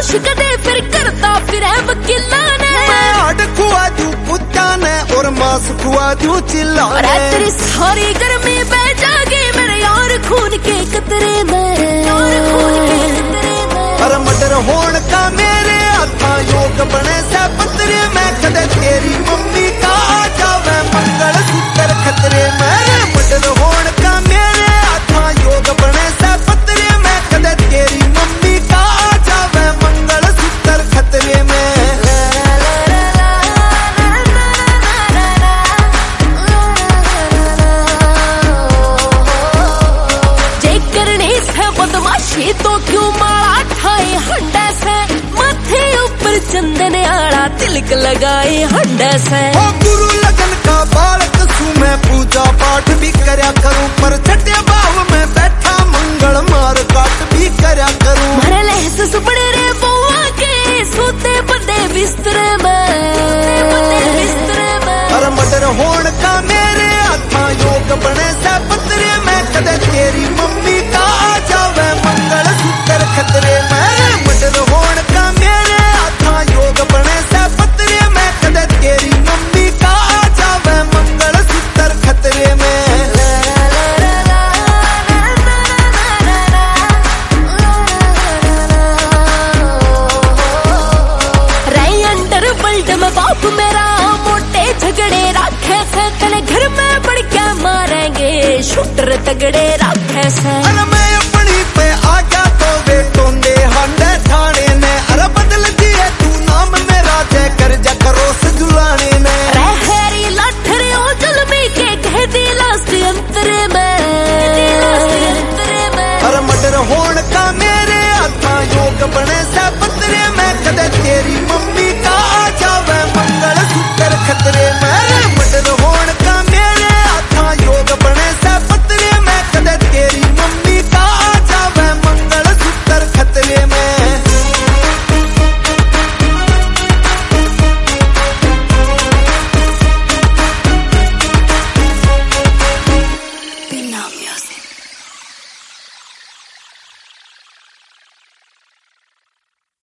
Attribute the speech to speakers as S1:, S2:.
S1: कदे फिर करता फिर वकीला ने।
S2: मैं हड खुआ दूं कुत्ता ने और मांस खुआ दूं चिल्ला ने।
S1: तेरी सारी गर्मी बह जागी मेरे यार खून के कतरे में, यार खून के कतरे में।
S2: और मर्डर होण का मेरे हाथा योग बने से पतरे में। कदे तेरी मम्मी का आ जावे मंगल सूत्र खतरे में। मर्डर होण का मेरे हाथा योग बने से पतरे में। कदे तेरी मम्मी का आ जावे मंगल सूत्र खतरे में।
S1: बदमाशी तो क्यों मारा ठाए हंडा से, माथे ऊपर चंदन आड़ा तिलक लगाए हंडा से।
S2: ओ गुरु लगन का बालक सू मैं पूजा पाठ भी करया करूं, पर छठे भाव में बैठा मंगल मार काट भी करया करूं।
S1: मारे लहस सुपड़े रे बुआ के सोते बदे बिस्तरे में, बिस्तरे में।
S2: और मर्डर होण का मेरे हाथा योग बने से पतरे में। कदे तेरी मम्मी का आ जावे मंगल सूत्र खतरे में। मर्डर होण का मेरे हाथा योग बने से पतरे में। कदे तेरी मम्मी का आ जावे मंगल सूत्र खतरे में।
S1: रही अंडर वर्ल्ड में बाप मेरा मोटे झगड़े रखे से, तेरे घर में बढ़ क्या मारेंगे शूटर तगड़े रखे से।